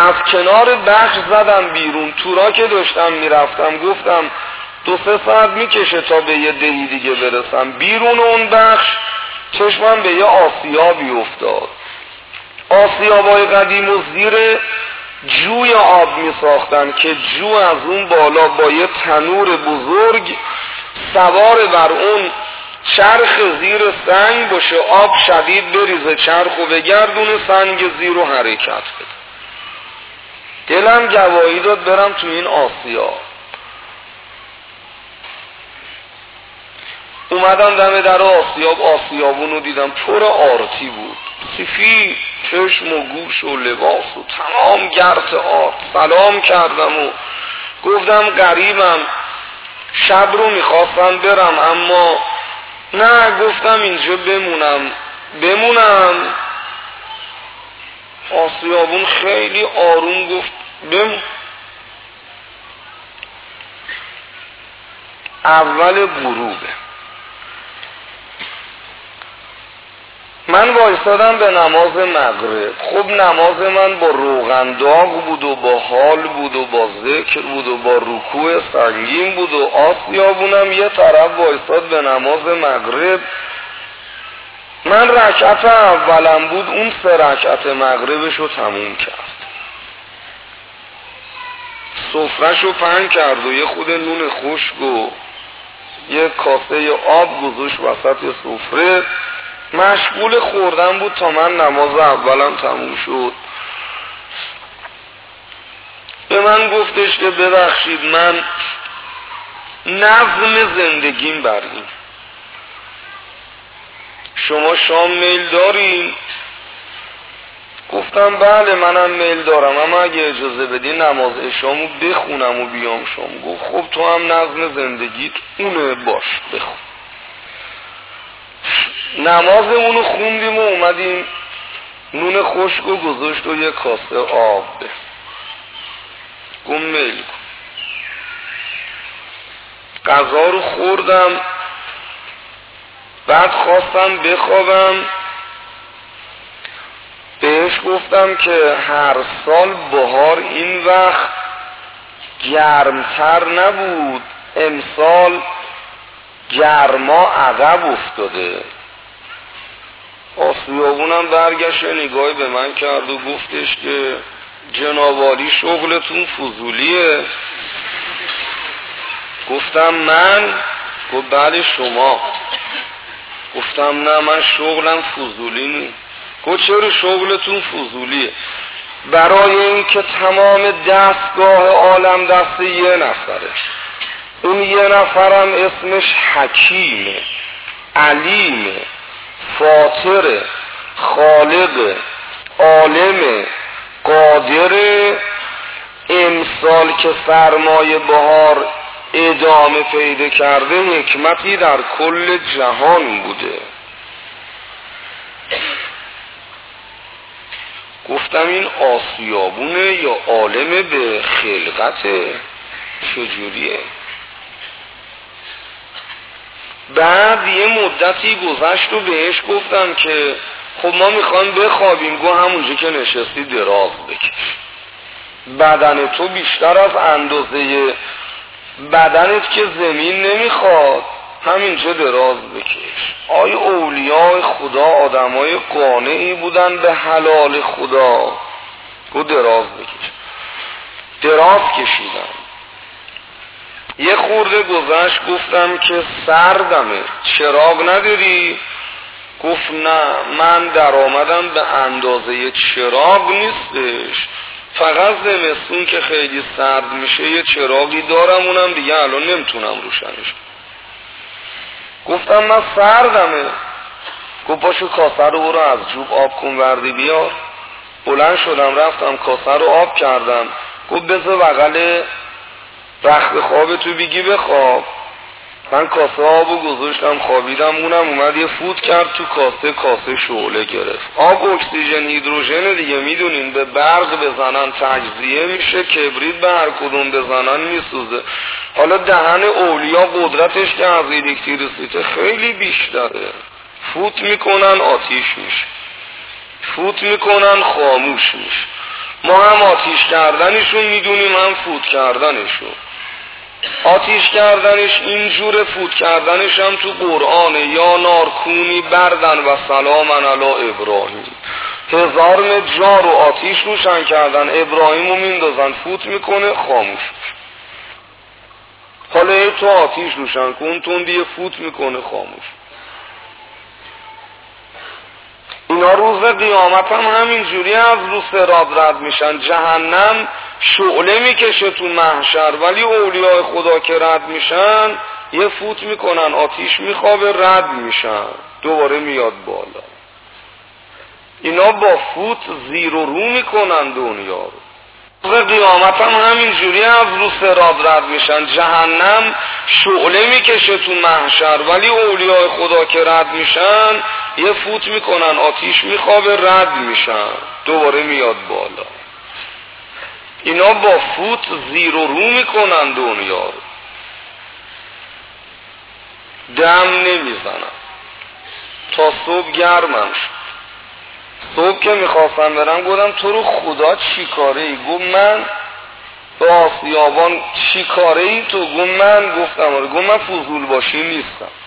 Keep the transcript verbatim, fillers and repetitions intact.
از کنار بخش زدم بیرون. تو را که داشتم میرفتم گفتم دو سه ساعت میکشه تا به یه دهی دیگه برسم. بیرون اون بخش چشمم به یه آسیابی افتاد. آسیابای قدیم و زیر جوی آب می ساختن که جو از اون بالا با یه تنور بزرگ سوار بر اون چرخ زیر سنگ باشه، آب شدید بریزه چرخ و بگردونه، سنگ زیر رو حرکت بده. دلم گواهی داد برم تو این آسیاب. اومدم دم در آسیاب، آسیابون رو دیدم پر آرتی بود، سفید چشم و گوش و لباس و تمام گرت آرت. سلام کردم و گفتم غریبم، شب رو میخواستم برم اما نه، گفتم اینجا بمونم بمونم آسیابون خیلی آروم گفت بمون. اول غروبه من وایستادم به نماز مغرب. خب نماز من با روغنداغ بود و با حال بود و با ذکر بود و با رکوع سنگین بود و آسیابونم یه طرف وایستاد به نماز مغرب. من رکعت اولم بود، اون سه رکعت مغربش رو تموم کرد، سفرش رو پهن کرد و یه خود نون خشک و یه کاسه آب گذاشت وسط سفره. مشغول خوردن بود تا من نماز اولم تموم شد. به من گفتش که ببخشید من نظم زندگیم بر این، شما شام میل دارین؟ گفتم بله منم میل دارم، اما اگه اجازه بدی نماز عشامو بخونم و بیام شام. گفت خب تو هم نظم زندگیت اونه، باش بخون. نمازمونو خوندیم و اومدیم نون خشک و گذاشت و یک کاسه آب به گم میل کن. غذا رو خوردم، بعد خواستم بخوابم. بهش گفتم که هر سال بهار این وقت گرمتر نبود، امسال گرما عقب افتاده. آسیابونم برگشت نگاهی به من کرد و گفتش که جنابعالی شغلتون فضولیه؟ گفتم من؟ گفت بله شما. گفتم نه من شغلم فضولی نیست. گفت چرا شغلتون فضولیه؟ برای این که تمام دستگاه عالم دست یه نفره، اون یه نفرم اسمش حکیمه، علیمه، فاطره، خالقه، عالمه، قادره. امسال که سرمایه بهار ادامه پیدا کرده حکمتی در کل جهان بوده. گفتم این آسیابونه یا عالمه به خلقته؟ چجوریه؟ بعد یه مدتی گذشت و بهش گفتم که خب ما میخوایم بخوابیم. گو همونجا که نشستی دراز بکش، بدن تو بیشتر از اندازه بدنت که زمین نمیخواد، همینجا دراز بکش. آی اولیاء خدا آدمای قانعی بودن به حلال خدا. گو دراز بکش. دراز کشیدم. یه خورده گذشت گفتم که سردمه، چراغ نداری؟ گفت نه من در آمدم به اندازه چراغ نیستش، فقط زمستون که خیلی سرد میشه یه چراغی دارم، اونم دیگه الان نمیتونم روشنش. گفتم من سردمه. گفت پاشو کاسه رو برو از جوب آب کن وردی بیار. بلند شدم رفتم کاسه رو آب کردم. گفت بذار بغل رخت خواب تو بگی بخواب. من کاسه آبو گذاشتم خوابیدم، اونم اومد یه فوت کرد تو کاسه، کاسه شعله گرفت. آب اکسیژن هیدروژن دیگه میدونین، به برق بزنن تجزیه میشه، کبریت به هر کدوم بزنن میسوزه. حالا دهن اولیا قدرتش که از الکتریسیته خیلی بیشتره، فوت میکنن آتیش میشه، فوت میکنن خاموش میشه. ما هم آتیش کردنشون میدونیم هم فوت کردنشون. آتیش کردنش اینجور، فوت کردنش هم تو قرآنه. یا نارکونی بردن و سلامن علی ابراهیم. هزار متر جا رو آتیش روشن کردن، ابراهیم رو میندازن فوت میکنه خاموش. حالا تو آتیش روشن کن تندیه فوت میکنه خاموش. اینا روز قیامت هم همینجوری از رو صراط رد میشن. جهنم شعله میکشه تو محشر، ولی اولیاء خدا که رد میشن یه فوت میکنن، آتیش میخوابه، رد میشن، دوباره میاد بالا. اینا با فوت زیر و رو میکنن دنیا رو. روز قیامت هم همینجوری از رو صراط رد میشن. جهنم شعله میکشه تو محشر، ولی اولیاء خدا که رد میشن یه فوت میکنن، آتیش میخوابه، رد میشن، دوباره میاد بالا. اینا با فوت زیر و رو میکنن دنیا رو، دم نمیزنن تا صبح گرمم شد. صبح که میخواستم برم گفتم تو رو خدا چی کاره ای؟ گفت من به آسیابان. چی کاره ای تو؟ گفت من. گفتم آره. گفت من فضول باشی نیستم.